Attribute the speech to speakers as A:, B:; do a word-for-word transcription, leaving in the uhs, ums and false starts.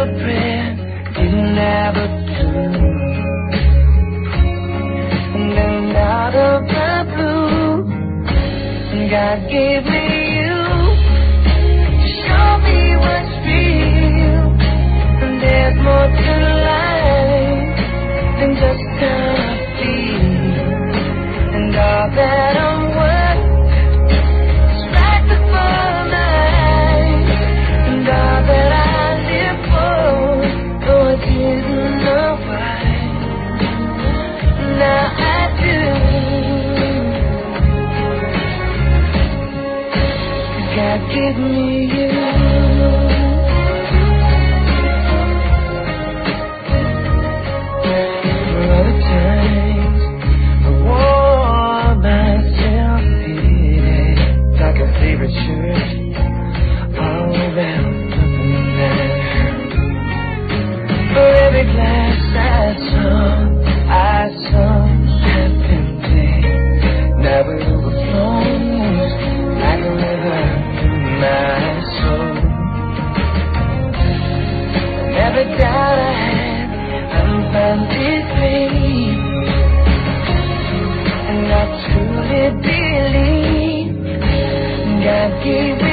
A: a prayer, didn't have a clue. And then out of the blue, God gave me you to show me what's real. And there's more to life than just a feel. And all that I'm worth is right before my eyes. And all that I live for, though I didn't know why, now I do. God give me you. For other times I wore myself beating like a favorite shirt all around nothing there. For every glass I saw, I saw half empty. Now it overflows like a river through my soul. And every doubt I had, I'm found it free. And I truly believe God gave me